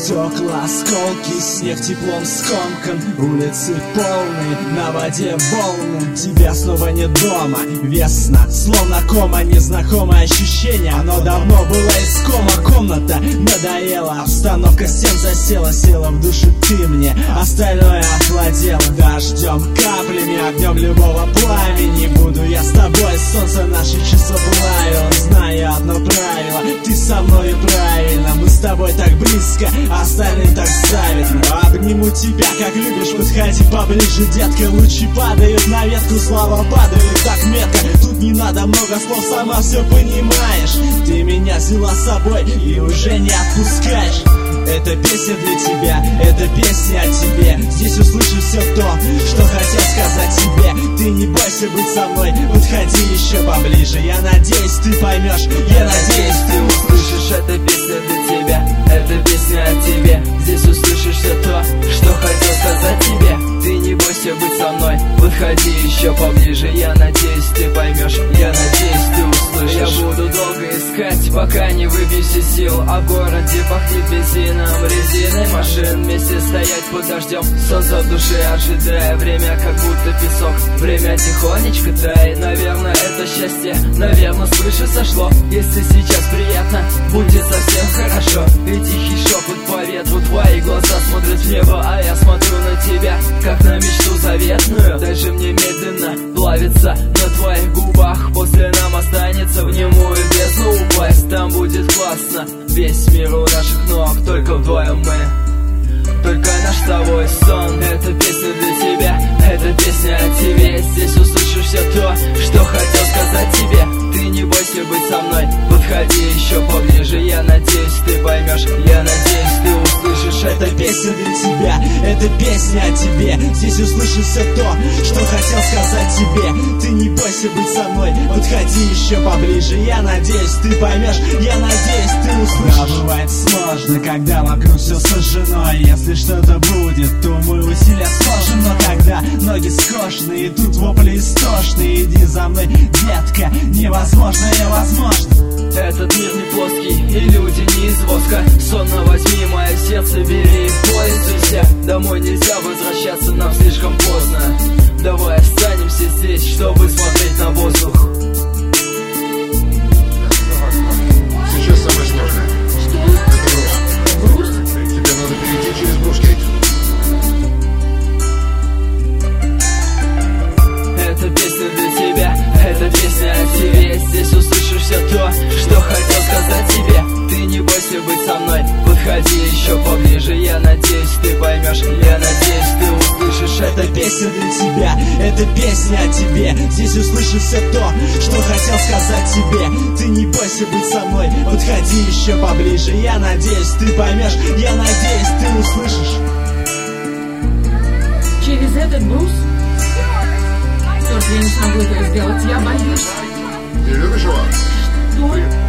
Стекла, осколки, снег теплом скомкан. Улицы полны, на воде волны. Тебя снова нет дома, весна, словно кома. Незнакомое ощущение, оно давно было искомо. Комната надоела, обстановка стен засела. Села в душу ты мне, остальное охладело. Дождем, каплями, огнем любого пламени. Буду я с тобой, солнце наших часов ловило. Знаю одно правило, ты со мной правильно. Мы с тобой так близко, остальным так завидно. Обниму тебя, как любишь, подходи поближе, детка. Лучи падают на ветку, слова падают так метко. Тут не надо много слов, сама все понимаешь. Ты меня взяла с собой и уже не отпускаешь. Это песня для тебя, это песня о тебе. Здесь услышишь все то, что хотел сказать тебе. Ты не бойся быть со мной, подходи еще поближе. Я надеюсь, ты поймешь, я надеюсь, ты услышишь. Это песня для тебя, это песня о тебе. Здесь услышишь все то, что хотел сказать тебе. Ты не бойся быть со мной, подходи еще поближе. Я надеюсь, ты поймешь, я надеюсь, ты услышишь. Я буду долго искать, пока не выбьюсь из сил. А в городе пахнет бензином, резиной машин. Вместе стоять под дождем, солнце в душе ожидая. Время как будто песок, время тихонечко тает. Наверное, это счастье, наверное, свыше сошло. Если сейчас приятно, будет совсем хорошо. И тихий шепот по ветру, твои глаза смотрят в небо, а я смотрю на тебя, как на мечту заветную. Дальше мне медленно плавится на твоих губах. После нам останется в немую бездну упасть. Там будет классно, весь мир у наших ног. Только вдвоем мы, только наш с тобой сон. Это песня для тебя, это песня о тебе. Здесь услышишь все то, что хотел сказать тебе. Ты не бойся быть со мной, подходи еще поближе. Я надеюсь, ты поймешь, я надеюсь, ты услышишь. Это песня для тебя, это песня о тебе. Здесь услышишь все то, что хотел сказать тебе. Ты не бойся быть со мной, подходи еще поближе. Я надеюсь, ты поймешь, я надеюсь, ты услышишь. Да, бывает сложно, когда вокруг все сожжено. Если что-то будет, то мы усилия сложим. Но когда ноги скошены и тут вопли истошные, иди за мной, детка, невозможно, невозможно. Этот мир не плоский, и люди не из воска. Сонно возьми мое сердце, бери и пользуйся. Домой нельзя возвращаться, нам слишком поздно. Давай останемся здесь, чтобы смотреть на воздух. Сейчас самое сложное. Это груз. Тебе надо перейти через брускейт. Это песня для тебя, это песня о тебе. Здесь услышишь все то, что хотел сказать тебе. Ты не бойся быть со мной, подходи еще поближе. Я надеюсь, ты поймешь, я надеюсь, ты услышишь. Это песня для тебя, это песня о тебе. Здесь услышишь все то, что хотел сказать тебе. Ты не бойся быть со мной, подходи еще поближе. Я надеюсь, ты поймешь, я надеюсь, ты услышишь. Через этот брус? Только я не смогу этого сделать, я боюсь. Ты любишь его? Что?